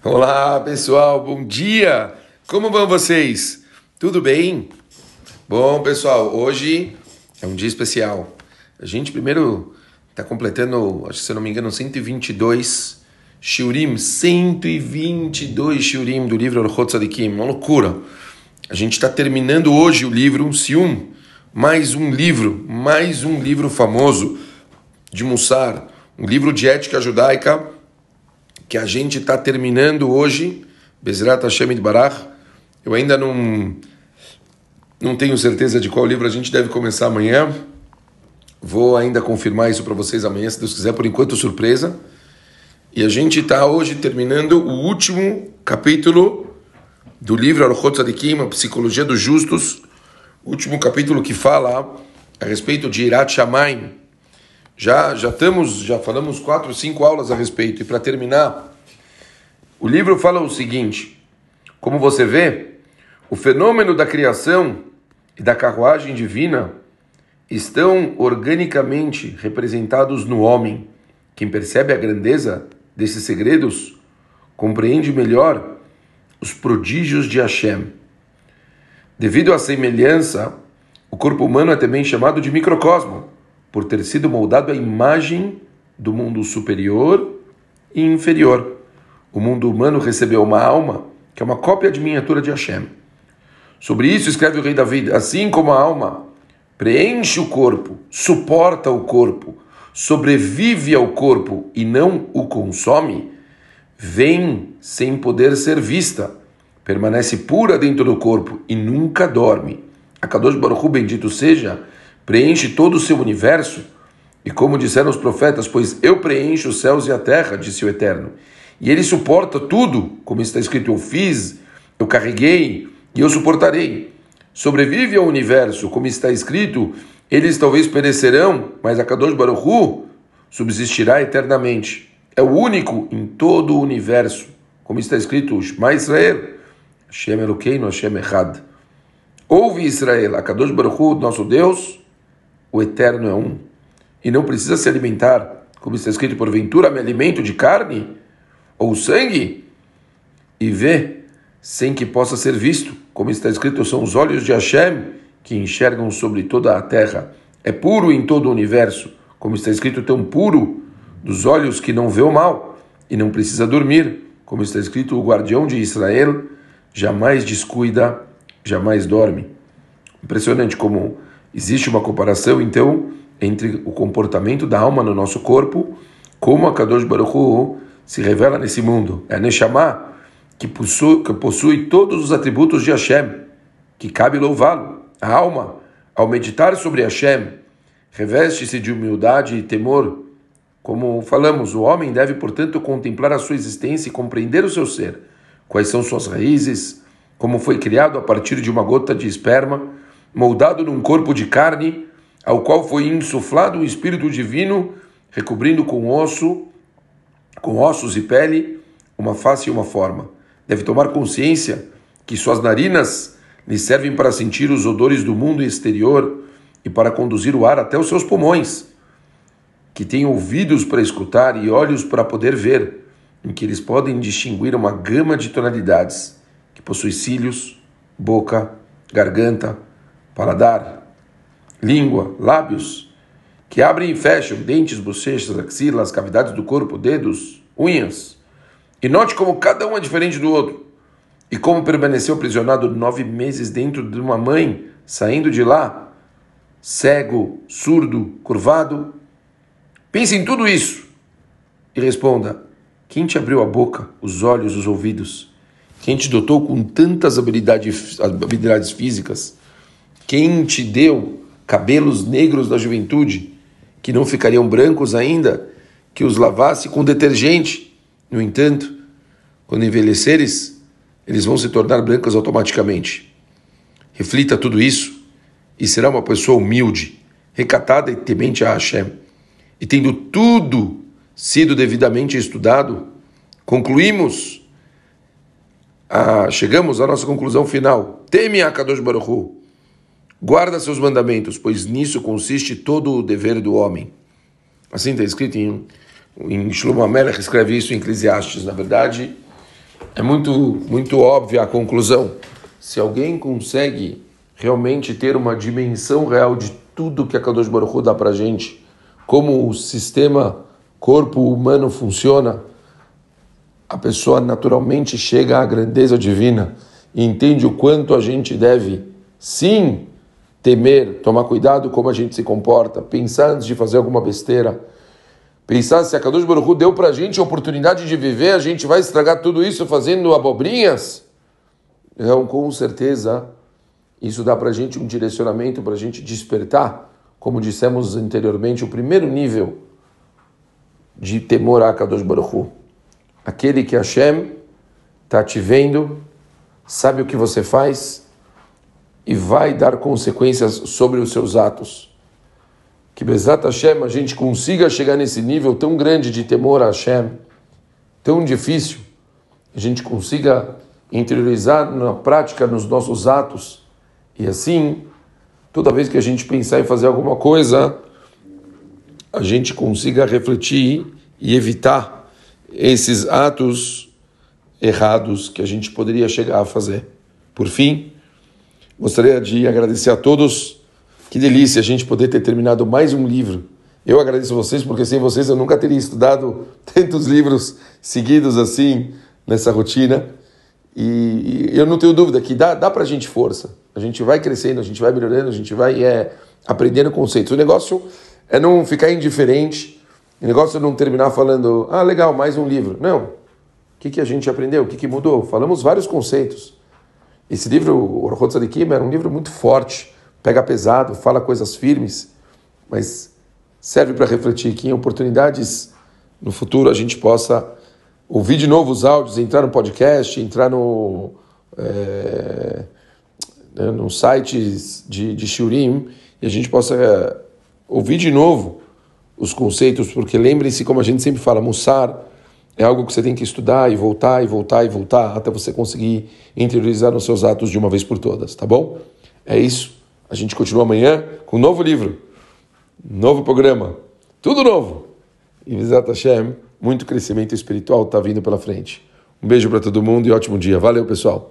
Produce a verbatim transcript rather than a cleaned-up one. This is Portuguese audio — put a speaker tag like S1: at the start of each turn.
S1: Olá pessoal, bom dia! Como vão vocês? Tudo bem? Bom pessoal, hoje é um dia especial. A gente primeiro está completando, acho que se eu não me engano, cento e vinte e dois shiurim, cento e vinte e dois shiurim do livro Orchot Tzadikim, uma loucura. A gente está terminando hoje o livro Sium, mais um livro, mais um livro famoso de Mussar, um livro de ética judaica que a gente está terminando hoje, Bezrat Hashem Yitbarach. Eu ainda não, não tenho certeza de qual livro a gente deve começar amanhã. Vou ainda confirmar isso para vocês amanhã, se Deus quiser, por enquanto surpresa. E a gente está hoje terminando o último capítulo do livro Orchot Tzadikim, a Psicologia dos Justos, último capítulo que fala a respeito de Irat Shamayim. Já, já, estamos, já falamos quatro, cinco aulas a respeito. E para terminar, o livro fala o seguinte: como você vê, o fenômeno da criação e da carruagem divina estão organicamente representados no homem. Quem percebe a grandeza desses segredos compreende melhor os prodígios de Hashem. Devido à semelhança, o corpo humano é também chamado de microcosmo, por ter sido moldado à imagem do mundo superior e inferior. O mundo humano recebeu uma alma, que é uma cópia de miniatura de Hashem. Sobre isso escreve o rei David: assim como a alma preenche o corpo, suporta o corpo, sobrevive ao corpo e não o consome, vem sem poder ser vista, permanece pura dentro do corpo e nunca dorme. Akadosh Baruch Hu, bendito seja, preenche todo o seu universo, e como disseram os profetas, pois eu preencho os céus e a terra, disse o Eterno, e ele suporta tudo, como está escrito: eu fiz, eu carreguei, e eu suportarei. Sobrevive ao universo, como está escrito: eles talvez perecerão, mas a Kadosh Baruch Hu subsistirá eternamente. É o único em todo o universo, como está escrito: Shema Israel, Hashem Elokeinu, Hashem Echad. Ouve Israel, a Kadosh Baruch Hu, nosso Deus, o Eterno é um, e não precisa se alimentar, como está escrito: porventura me alimento de carne ou sangue, e vê sem que possa ser visto, como está escrito: são os olhos de Hashem que enxergam sobre toda a terra. É puro em todo o universo, como está escrito: tão puro dos olhos que não vê o mal e não precisa dormir, como está escrito: o guardião de Israel jamais descuida, jamais dorme. Impressionante como existe uma comparação, então, entre o comportamento da alma no nosso corpo, como a Kadosh Baruch Hu se revela nesse mundo. É a Neshama que possui, que possui todos os atributos de Hashem, que cabe louvá-lo. A alma, ao meditar sobre Hashem, reveste-se de humildade e temor. Como falamos, o homem deve, portanto, contemplar a sua existência e compreender o seu ser. Quais são suas raízes, como foi criado a partir de uma gota de esperma, moldado num corpo de carne, ao qual foi insuflado um espírito divino, recobrindo com osso, com ossos e pele, uma face e uma forma. Deve tomar consciência que suas narinas lhe servem para sentir os odores do mundo exterior e para conduzir o ar até os seus pulmões, que tem ouvidos para escutar e olhos para poder ver, em que eles podem distinguir uma gama de tonalidades, que possui cílios, boca, garganta, paladar, língua, lábios, que abrem e fecham, dentes, bochechas, axilas, cavidades do corpo, dedos, unhas. E note como cada um é diferente do outro, e como permaneceu aprisionado nove meses dentro de uma mãe, saindo de lá, cego, surdo, curvado. Pense em tudo isso e responda: quem te abriu a boca, os olhos, os ouvidos? Quem te dotou com tantas habilidades, habilidades físicas? Quem te deu cabelos negros da juventude, que não ficariam brancos ainda, que os lavasse com detergente? No entanto, quando envelheceres, eles vão se tornar brancos automaticamente. Reflita tudo isso e será uma pessoa humilde, recatada e temente a Hashem. E tendo tudo sido devidamente estudado, concluímos, a, chegamos à nossa conclusão final. Teme a Kadosh Baruch Hu, guarda seus mandamentos, pois nisso consiste todo o dever do homem. Assim está escrito em, em Shlomo HaMelech, escreve isso em Eclesiastes. Na verdade, é muito, muito óbvia a conclusão. Se alguém consegue realmente ter uma dimensão real de tudo que a Kadosh Baruch Hu dá para a gente, como o sistema corpo humano funciona, a pessoa naturalmente chega à grandeza divina e entende o quanto a gente deve, sim, temer, tomar cuidado como a gente se comporta, pensar antes de fazer alguma besteira, pensar se a Kadosh Baruch Hu deu para a gente a oportunidade de viver, a gente vai estragar tudo isso fazendo abobrinhas? Então, com certeza, isso dá para a gente um direcionamento, para a gente despertar, como dissemos anteriormente, o primeiro nível de temor a Kadosh Baruch Hu. Aquele que Hashem está te vendo, sabe o que você faz e vai dar consequências sobre os seus atos. Que Bezat Hashem a gente consiga chegar nesse nível tão grande de temor a Hashem, tão difícil, a gente consiga interiorizar na prática nos nossos atos e assim, toda vez que a gente pensar em fazer alguma coisa, a gente consiga refletir e evitar esses atos errados que a gente poderia chegar a fazer. Por fim, gostaria de agradecer a todos. Que delícia a gente poder ter terminado mais um livro. Eu agradeço a vocês, porque sem vocês eu nunca teria estudado tantos livros seguidos assim, nessa rotina. E, e eu não tenho dúvida que dá, dá para a gente força. A gente vai crescendo, a gente vai melhorando, a gente vai é, aprendendo conceitos. O negócio é não ficar indiferente, o negócio é não terminar falando, ah, legal, mais um livro. Não. O que, que a gente aprendeu? O que, que mudou? Falamos vários conceitos. Esse livro, o Orchot Tzadikim, era um livro muito forte, pega pesado, fala coisas firmes, mas serve para refletir que em oportunidades no futuro a gente possa ouvir de novo os áudios, entrar no podcast, entrar no, é, nos sites de, de Shurim, e a gente possa é, ouvir de novo os conceitos, porque lembrem-se, como a gente sempre fala, Mussar é algo que você tem que estudar e voltar e voltar e voltar até você conseguir interiorizar nos seus atos de uma vez por todas, tá bom? É isso. A gente continua amanhã com um novo livro, novo programa, tudo novo. E Bezat Hashem, muito crescimento espiritual está vindo pela frente. Um beijo para todo mundo e ótimo dia. Valeu, pessoal.